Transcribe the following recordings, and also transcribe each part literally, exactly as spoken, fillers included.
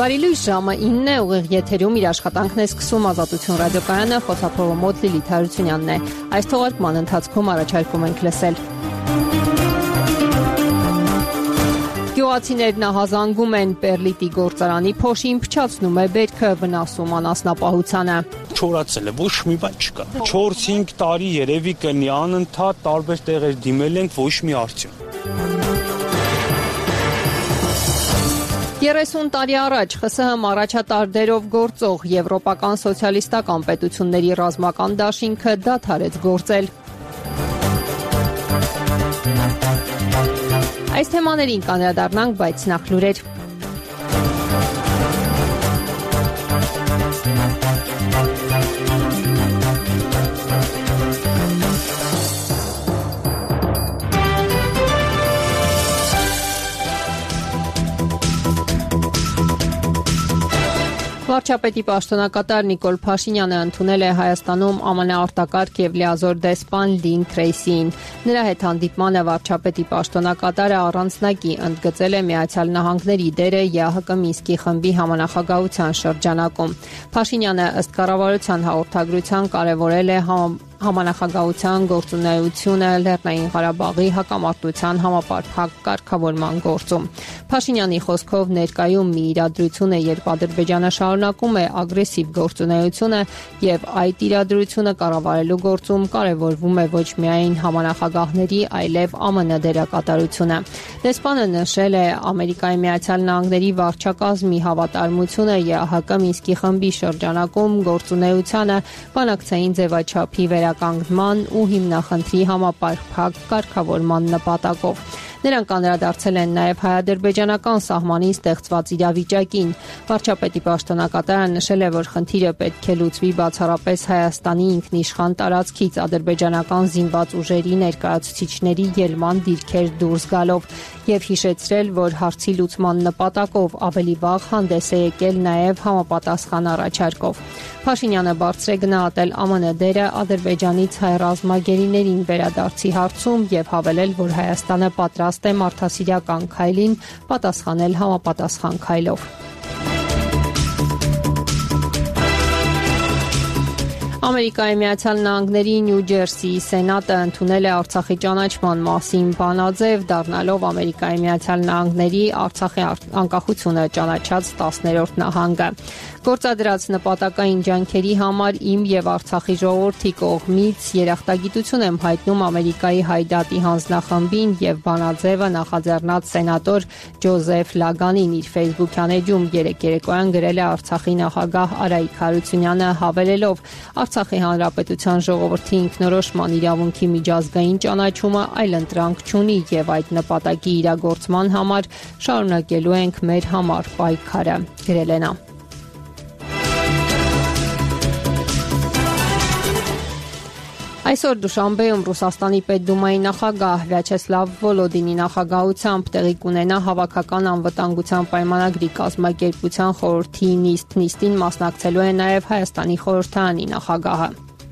Բարի լույս, ժամը ինն է, ուղիղ եթերում իր աշխատանքն է սկսում Ազատություն ռադիոկայանը, խոսափողը մոտ Լիլիթ Հարությունյանն է։ Այս թողարկման ընթացքում առաջարկում ենք լսել. Գյուղացիներն ահազանգում են, Պերլիտի գործարանի փոշին փչացնում է բերքը, վնասում անասնապահությանը։ Չորացել է, ոչ մի բան չկա։ չորս-հինգ տարի երևի կնի անընդհատ տարբեր տեղեր դիմել ենք, ոչ մի արդյունք։ երեսուն տարի առաջ ԽՍՀՄ առաջատար դերով գործող Եվրոպական սոցիալիստական պետությունների ռազմական դաշինքը դադարեց գործել։ Այս թեմաներին կանդրադառնանք, բայց նախ լուրեր։ Վարչապետի պաշտոնակատար Նիկոլ Փաշինյանը ընդունել է Հայաստանում ԱՄՆ արտակարգ եւ լիազոր դեսպան Լին Թրեյսիին։ Նրա հետ հանդիպմանը վարչապետի պաշտոնակատարը առանձնակի ընդգծել է Միացյալ Նահանգների դերը ԵԱՀԿ Մինսկի խմբի համանախագահության շրջանակում։ Փաշինյանը ըստ կառավարության հաղորդագրության կարևորել է համ Համանախագահության գործունեությունը Լեռնային Ղարաբաղի հակամարտության համապարփակ կարգավորման գործում։ Փաշինյանի խոսքով ներկայում մի իրադրություն է, երբ Ադրբեջանը շարունակում է ագրեսիվ գործունեությունը եւ այդ իրադրությունը կառավարելու գործում կարևորվում է ոչ միայն համանախագահների, այլև ԱՄՆ դերակատարությունը։ Դեսպանը նշել է Ամերիկայի Միացյալ Նահանգների վարչակազմի հավատարմությունը ԵԱՀԿ Մինսկի խմբի շրջանակում գործունեությանը բանակցային ձևաչափի վերականգնման ու հիմնախնդրի համապարփակ կարգավորման նպատակով։ Նրանք անդրադարձել են նաև հայ-ադրբեջանական սահմանին ստեղծված իրավիճակին։ Վարչապետի պաշտոնակատարը նշել է, որ խնդիրը պետք է լուծվի բացառապես Հայաստանի ինքնիշխան տարածքից ադրբեջանական զինված ուժերի ներկայացուցիչների ելման դիրքեր դուրս գալով եւ հիշեցրել, որ հարցի լուծման նպատակով ավելի վաղ հանդես է եկել նաև համապատասխան առաջարկով։ Փաշինյանը բարձր է գնահատել ԱՄՆ դերը Ադրբեջանից հայ ռազմագերիներին վերադարձի հարցում եւ հավելել, որ Հայաստանը պատրաստ է մարդասիրական քայլին պատասխանել համապատասխան քայլով։ Ամերիկայի Միացյալ Նահանգների Նյու Ջերսիի Սենատը ընդունել է Արցախի ճանաչման մասին բանաձև, դառնալով Ամերիկայի Միացյալ Նահանգների Արցախի անկախությունը ճանաչած տասներորդ նահանգը։ Գործադրած նպատակային ջանքերի համար իմ եւ Արցախի ժողովրդի կողմից երախտագիտություն եմ հայտնում Ամերիկայի Հայդատի հանձնախմբին եւ բանաձևը նախաձեռնած սենատոր Ջոզեֆ Լագանին իր Facebook-յան էջում երեկ երեկոյան գրել է Արցախի նախագահ Արայիկ Հարությունյանը, հավելելով. Արցախի հանրապետության ժողովրդի ինքնորոշման իրավունքի միջազգային ճանաչումը այլընտրանք չունի եւ այդ նպատակի իրագործման համար շարունակելու ենք մեր համար պայքարը, գրել է նա։ Այսօր Դուշանբեում Ռուսաստանի Պետդումայի նախագահ Վյաչեսլավ Վոլոդինի նախագահությամբ տեղի կունենա հավաքական անվտանգության պայմանագրի կազմակերպության խորհրդի նիստ։ Նիստին մասնակցելու է նաև Հայաստանի խորհրդարանի նախագահը։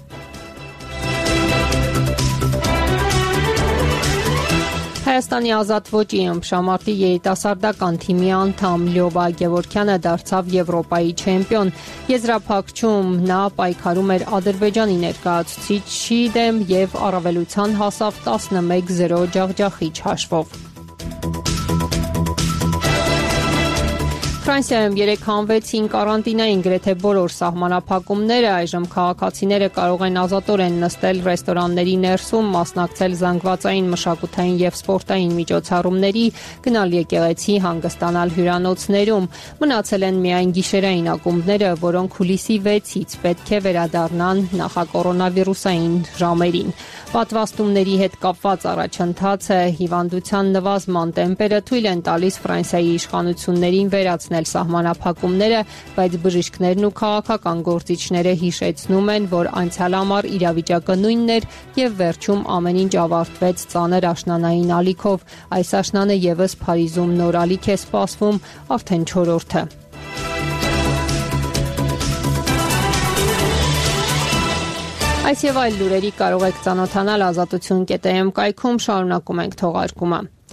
Հայաստանի ազատ ոճի ըմբշամարտի երիտասարդական թիմի անդամ Լյովա Գևորգյանը դարձավ Եվրոպայի չեմպիոն։ Եզրափակչում նա պայքարում էր Ադրբեջանի ներկայացուցիչի դեմ եւ առավելության հասավ տասնմեկ զրո ջախջախիչ հաշվով։ Ֆրանսիայում երեկ հանվեցին կարանտինային գրեթե բոլոր սահմանափակումները, այժմ քաղաքացիները կարող են ազատորեն նստել ռեստորանների ներսում, մասնակցել զանգվածային, մշակութային եւ սպորտային միջոցառումների, գնալ եկեղեցի, հանգստանալ հյուրանոցներում։ Մնացել են միայն գիշերային ակումբները, որոնք հուլիսի վեցից պետք է վերադառնան նախակորոնավիրուսային ժամերին։ Պատվաստումների հետ կապված առաջընթացը, հիվանդության նվազման տեմպերը թույլ են տալիս Ֆրանսիայի իշխանություններին վերացնել սահմանափակումները, բայց բժիշկներն ու քաղաքական գործիչները հիշեցնում են, որ անցյալ ամառ իրավիճակը նույնն էր եւ վերջում ամեն ինչ ավարտվեց ծանր աշնանային ալիքով։ Այս աշնանը եւս Փարիզում նոր ալիք է սպասվում, արդեն չորրորդը։ Այս եւ այլ լուրերի կարող եք ծանոթանալ ազատություն կետ էմ կայքում, շարունակում ենք թողարկումը։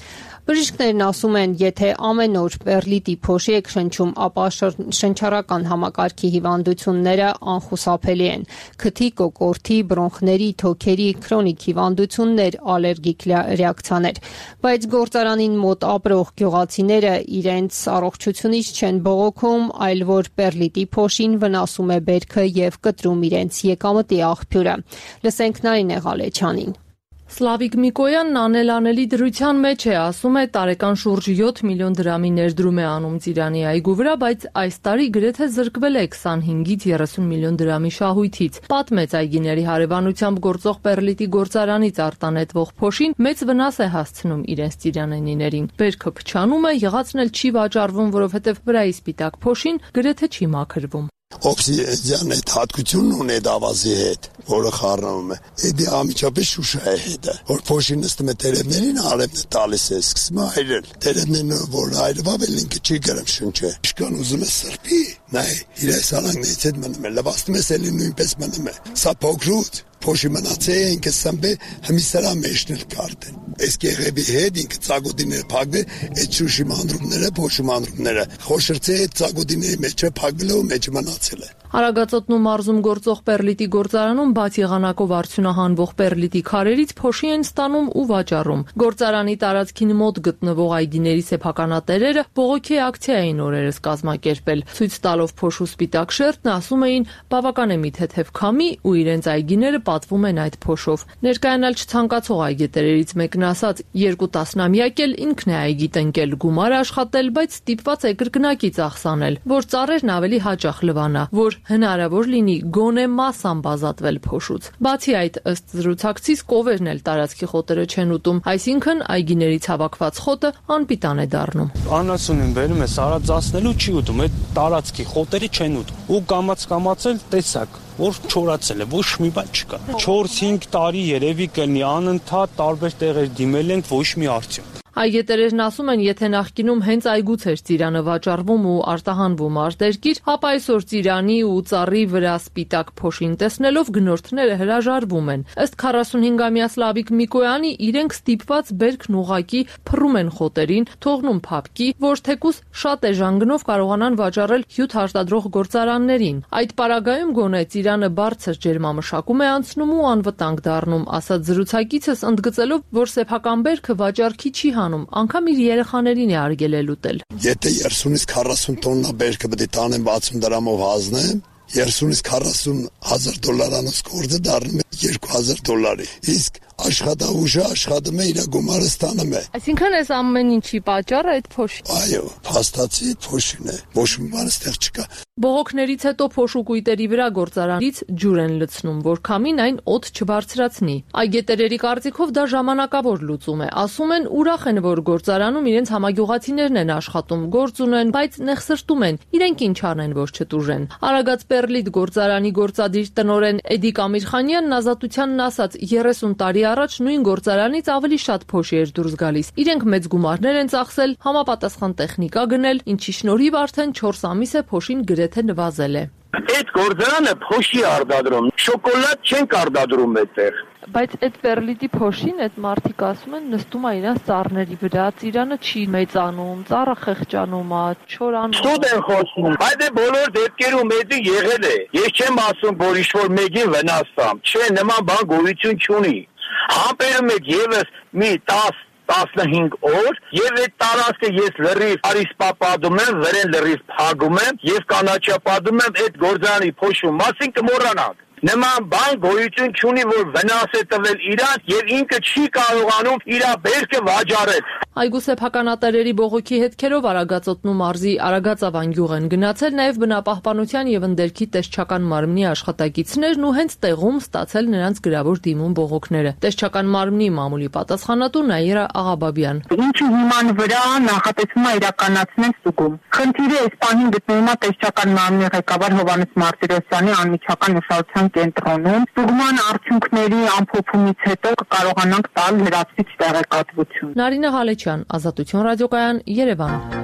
Բժիշկներն ասում են, եթե ամեն օր պերլիտի փոշի եք շնչում, ապա շնչառական համակարգի հիվանդությունները անխուսափելի են։ Քթի, կոկորդի, բրոնխների, թոքերի, քրոնիկ հիվանդություններ, ալերգիկ ռեակցիաներ։ Բայց գործարանին մոտ ապրող գյուղացիները իրենց առողջությունից չեն բողոքում, այլ որ պերլիտի փոշին վնասում է բերքը եւ կտրում իրենց եկամտի աղբյուրը։ Լսենք Նարինե Ղալեչյանին։ Սլավիկ Միկոյանն անելանելի դրության մեջ է, ասում է տարեկան շուրջ յոթ միլիոն դրամի ներդրում է անում Ծիրանի այգու վրա, բայց այս տարի գրեթե զրկվել է քսանհինգից երեսուն միլիոն դրամի շահույթից։ Պատմեց այգիների հարևանությամբ գործող պերլիտի գործարանից արտանետվող փոշին մեծ վնաս է հասցնում իրենց ծիրանենիներին։ Բերքը փչանում է, եղածն էլ չի վաճառվում, որովհետև վրայի սպիտակ փոշին գրեթե չի մաքրվում։ Օբսիդիան այդ հատկությունն ունի այդ ավազի հետ, որը խառնվում է։ Դա ամիջապես շուշա է հետը, որ փոշին նստում է տերևներին, արևն է տալիս է, սկսում է այրել։ Տերևներն որ այրվավ էլ ինքը չի գրեմ շնչը։ Իշքան ուզում է սրբի, նայ, իր այս արանքներից հետ մնում է, լվացնում է սելի նույնպես մնում է։ Սա փոքրուց փոշի մնացե ինքը սամբե հմիսարա մեջնել կարտեն։ Այս կեղևի հետ ինքը ծագոդիները փակվե, այդ շուշի մանրումները, փոշի մանրումները, խոշրցե այդ ծագոդիների մեջը փակվելով մեջը մնացել է։ Արագածոտնու մարզում գործող պերլիտի գործարանում բաց եղանակով արդյունահանվող պերլիտի քարերից փոշի են ստանում ու վաճառում։ Գործարանի տարածքին մոտ գտնվող այգիների սեփականատերերը բողոքի ակցիա էին օրերս կազմակերպել։ Ցույց տալով փոշու սպիտակ շերտն ասում էին բավական է մի թեթև քամի ու իրենց այգիները պատվում են այդ փոշով։ Ներկայանալ չցանկացող այգետերերից մեկն ասաց, երկու տասնամյակ էլ ինքն է այգի տնկել, գումար աշխատել, բայց ստիպված է կրկնակի ծախսանել, որ ծառերն ավելի հաճախ լվանա, որ հնարավոր լինի գոնե մասամբ ազատվել փոշուց։ Բացի այդ, ըստ զրուցակցից կովերն էլ տարածքի խոտերը չեն ուտում, այսինքն այգիներից հավաքված խոտը անպիտան է դառնում։ Անասունին բերում է սարածացնելու չի ուտում, այդ տարածքի խոտերը չեն ուտում։ Ու կամաց-կամաց էլ տեսակ որ չորացել է, ոչ մի բան չկա։ չորս-հինգ տարի երևի կլինի անընդհատ տարբեր տեղեր դիմել ենք, ոչ մի արդյունք։ Այգետերերն ասում են, եթե նախկինում հենց այգուց էր ծիրանը վաճառվում ու արտահանվում արտերկիր, ապա այսօր ծիրանի ու ծառի վրա սպիտակ փոշին տեսնելով գնորդները հրաժարվում են։ Ըստ քառասունհինգամյա Սլավիկ Միկոյանի, իրենք ստիպված բերքն ուղակի փռում են խոտերին, թողնում փափկի, որ թեկուզ շատ էժան գնով կարողանան վաճառել հյութ արտադրող գործարաններին։ Այդ պարագայում գոնե ծիրանը բարձր ջերմամշակում է անցնում ու անվտանգ դառնում, ասաց զրուցակիցս, ընդգծելով, որ սեփական բերքը վաճառքի չի անգամ իր երեխաներին է արգելել ուտել։ Եթե երեսունից քառասուն տոննա բերքը պետք է տանեմ վաթսուն դրամով հանձնեմ, երեսունից քառասուն հազար դոլարանոց գործը դառնում է երկու հազար դոլարի։ Իսկ աշխատավուժը աշխատում է իր գումարը ստանում է։ Այսինքն այս ամեն ինչի պատճառը այդ փոշին։ Այո, փաստացի փոշին է։ Ոչ մի բան այստեղ չկա։ Բողոքներից հետո փոշու կույտերի վրա գործարանից ջուր են լցնում, որ քամին այն օդ չբարձրացնի։ Այգետերերի կարծիքով դա ժամանակավոր լուծում է։ Ասում են, ուրախ են, որ գործարանում իրենց համագյուղացիներն են աշխատում, գործ ունեն, բայց նեղսրտում են, իրենք ինչ անեն, որ չտուժեն։ Արագած Պերլիտ գործարանի գործադիր տնօրեն Էդիկ Ամիրխանյանն ազատությանն ասաց, երեսուն տարի առաջ նույն գործարանից ավելի շատ փոշի էր դուրս գալիս։ Իրենք մեծ գումարներ են ծախսել, համապատասխան տեխնիկա գնել, ինչի շնորհիվ արդեն չորս ամիս է փոշին գրեթե նվազել է։ Այդ գործարանը փոշի արտադրում, շոկոլադ չեն արտադրում այդտեղ։ Բայց այդ Պերլիտի փոշին այդ մարդիկ ասում են նստում է իրենց ծառների վրա, ծիրանը չի մեծանում, ծառը խեղճանում է, չորանում։ Սուտ են խոսում, բայց այդ բոլոր դեպքերում էդի եղել է։ Ես չեմ ասում, որ ինչ-որ մեկին վնաս տամ, չէ, նման բան գոյություն չունի։ Համբերում եք եւս մի տասը տասնհինգ օր եւ այդ տարածքը ես լրիվ արիսպապադում եմ, վրեն լրիվ փագում եմ եւ կանաչապադում եմ այդ գործարանի փոշու մասին կմոռանանք։ Նման բան գոյություն չունի, որ վնաս է տվել իրան եւ ինքը չի կարողանում իր բերքը վաճառել։ Այգու սեփականատերերի բողոքի հետքերով Արագածոտնու մարզի Արագածավան գյուղ են գնացել նաև բնապահպանության եւ ընդերքի տեսչական մարմնի աշխատակիցներն ու հենց տեղում ստացել նրանց գրավոր դիմում բողոքները։ Տեսչական մարմնի մամուլի պատասխանատու Նաիրա Աղաբաբյան։ Ինչի հիման վրա նախատեսվում է իրականացնել ստուգում։ Խնդիրը այս պահին գտնվում է տեսչական մարմնի ղեկավար Հովհաննես Մարտիրոսյանի անմիջական ուշադրության կենտրոնում։ Ստուգման արդյունքների ամփոփումից հետո կկարողանանք տալ լրացուցիչ տեղեկատվություն։ Նարինե Ղալեչյան, Ազատություն ռադիոկայան, Երևան։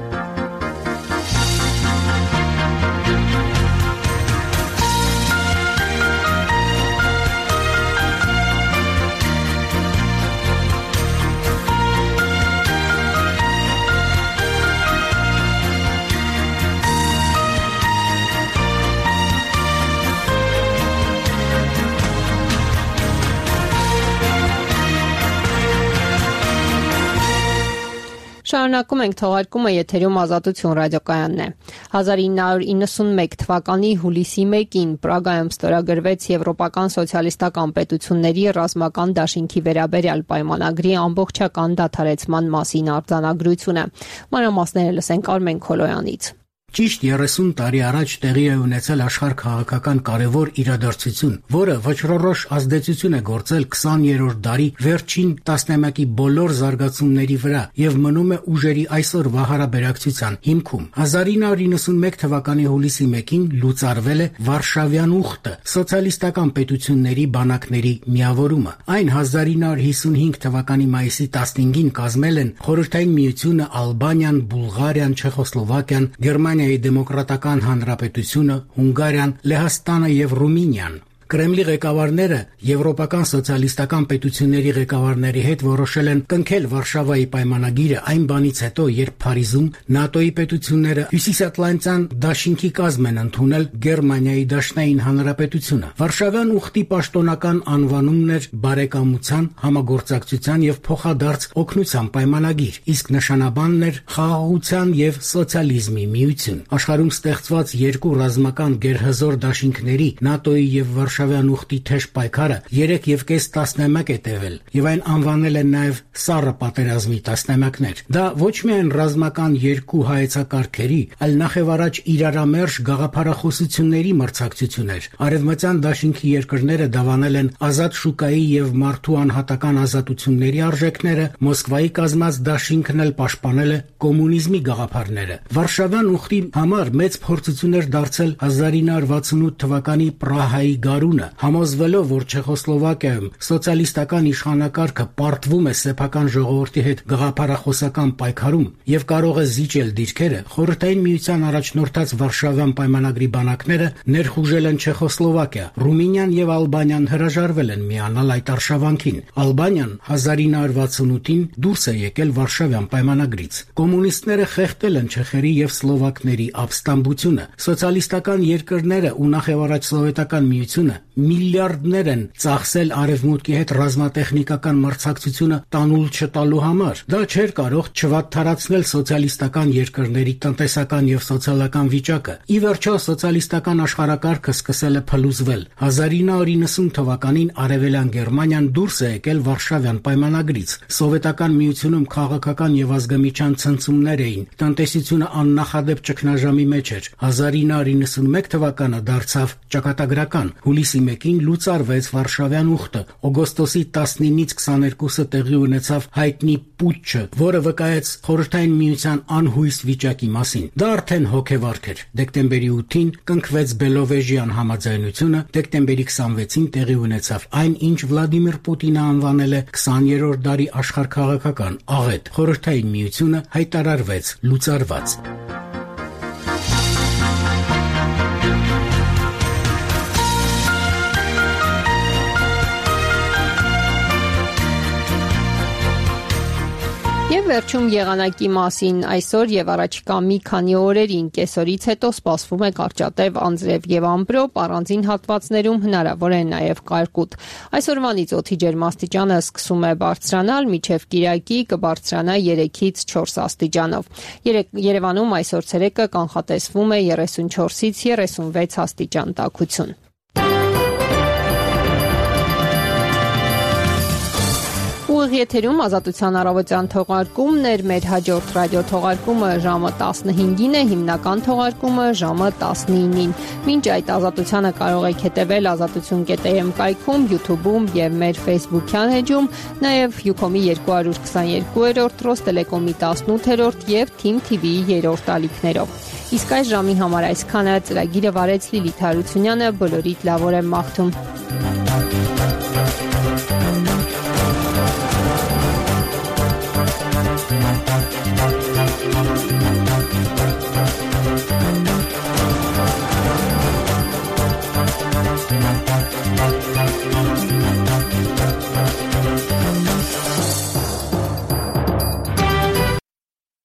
Շարունակում ենք թողարկումը, եթերում Ազատություն ռադիոկայանն է։ հազար ինը հարյուր իննսունմեկ թվականի հուլիսի մեկին Պրագայում ստորագրվեց Եվրոպական սոցիալիստական պետությունների ռազմական դաշինքի վերաբերյալ պայմանագրի ամբողջական դադարեցման մասին արձանագրությունը։ Մանրամասները լսենք Արմեն Քոլոյանից։ Ճիշտ երեսուն տարի առաջ տեղի է ունեցել աշխարհ քաղաքական կարևոր իրադարձություն, որը վճռորոշ ազդեցություն է գործել քսաներորդ դարի վերջին տասնամյակի բոլոր զարգացումների վրա եւ մնում է ուժերի այսօրվա հարաբերակցության հիմքում։ հազար ինը հարյուր իննսունմեկ թվականի հուլիսի մեկին լուծարվել է Վարշավյան ուխտը, սոցիալիստական պետությունների բանակների միավորումը։ Այն հազար ինը հարյուր հիսունհինգ թվականի մայիսի տասնհինգին կազմել են Խորհրդային Միությունը, Ալբանիան, Բուլղարիան, Չեխոսլովակիան, Գերմանիայի Դեմոկրատական Հանրապետությունը, Հունգարիան, Լեհաստանը եւ Ռումինիան։ Կրեմլի ղեկավարները Եվրոպական սոցիալիստական պետությունների ղեկավարների հետ որոշել են կնքել Վարշավայի պայմանագիրը այն բանից հետո, երբ Փարիզում ՆԱՏՕ-ի պետությունները Հյուսիսատլանտյան դաշինքի կազմ են ընդունել Գերմանիայի Դաշնային Հանրապետությունը։ Վարշավյան ուխտի պաշտոնական անվանումն էր բարեկամության, համագործակցության եւ փոխադարձ օգնության պայմանագիր, իսկ նշանաբանն էր խաղաղության եւ սոցիալիզմի միություն։ Աշխարհում ստեղծված երկու ռազմական գերհզոր դաշինքների ՆԱՏՕ-ի եւ Վարշավյան ուխտի թեժ պայքարը երեք եւ կես տասնամյակ է տևել եւ այն անվանել են նաեւ սառը պատերազմի տասնամյակներ։ Դա ոչ միայն ռազմական երկու հայեցակարգերի, այլ նախևառաջ իրարամերժ գաղափարախոսությունների մրցակցություն էր։ Արևմտյան դաշինքի երկրները դավանել են ազատ շուկայի եւ մարդու անհատական ազատությունների արժեքները, Մոսկվայի կազմած դաշինքն էլ պաշտպանել է կոմունիզմի գաղափարները։ Վարշավյան ուխտի համար մեծ փորձություն էր դարձել հազար ինը հարյուր վաթսունութ թվականի Պրահայի գարունը, համոզվելով, որ Չեխոսլովակիայում սոցիալիստական իշխանակարգը պարտվում է սեփական ժողովրդի հետ գաղափարախոսական պայքարում եւ կարող է զիջել դիրքերը, Խորհրդային Միության առաջնորդած Վարշավյան պայմանագրի բանակները ներխուժել են Չեխոսլովակիա, Ռումինիան եւ Ալբանիան հրաժարվել են միանալ այդ արշավանքին։ Ալբանիան հազար ինը հարյուր վաթսունութին դուրս է եկել Վարշավյան պայմանագրից։ Կոմունիստները խեղդել են չեխերի եւ սլովակների ապստամբությունը։ Սոցիալիստական երկրները ու նախևառաջ Սովետական Միությունը միլիարդներ են ծախսել արևմուտքի հետ ռազմատեխնիկական մրցակցությունը տանուլ չտալու համար։ Դա չէր կարող չվատթարացնել սոցիալիստական երկրների տնտեսական եւ սոցիալական վիճակը։ Ի վերջո սոցիալիստական աշխարհակարգը սկսել է փլուզվել։ հազար ինը հարյուր իննսուն թվականին Արևելյան Գերմանիան դուրս է եկել Վարշավյան պայմանագրից։ Սովետական Միությունում քաղաքական եւ ազգամիջյան ցնցումներ էին։ Տնտեսությունը աննախադեպ ճգնաժամի մեջ էր։ հազար ինը հարյուր իննսունմեկ թվականը դարձավ ճակատագրական։ Հուլիսի մեկին լուծարվեց Վարշավյան ուխտը։ Օգոստոսի տասնինից քսաներկուսը տեղի ունեցավ հայտնի պուտչը, որը վկայեց Խորհրդային Միության անհույս վիճակի մասին։ Դա արդեն հոգեվարք էր։ Դեկտեմբերի ութին կնքվեց Բելովեժյան համաձայնությունը, դեկտեմբերի քսանվեցին տեղի ունեցավ այն, ինչ Վլադիմիր Պուտինը անվանել է քսաներորդ դարի աշխարհքաղաքական աղետ։ Խորհրդային Միությունը հայտարարվեց լուծարված։ Եվ վերջում եղանակի մասին այսօր եւ առաջիկա մի քանի օրերին կեսօրից հետո սպասվում է կարճատև անձրև եւ ամպրոպ, առանձին հատվածներում հնարավոր է նաեւ կարկուտ։ Այսօրվանից օդի ջերմաստիճանը սկսում է բարձրանալ, մինչեւ կիրակի կբարձրանա երեքից չորս աստիճանով։ Երևանում այսօր ցերեկը կանխատեսվում է երեսունչորսից երեսունվեց աստիճան տաքություն։ Ուղիղ եթերում Ազատության առավոտյան թողարկումն էր, մեր հաջորդ ռադիո թողարկումը ժամը տասնհինգին է, հիմնական թողարկումը ժամը տասնինին։ Մինչ այդ Ազատությանը կարող եք հետևել ազատություն կետ am կայքում, YouTube-ում եւ մեր Facebook-յան էջում, նաեւ Յուքոմի երկու հարյուր քսաներկուերորդ, Ռոստելեկոմի տասնութերորդ եւ Թիմ թի վիի երրորդ ալիքներով։ Իսկ այս ժամի համար այսքանը, ծրագիրը վարեց Լիլիթ Հարությունյանը, բոլորիդ լավ օր եմ մաղթում։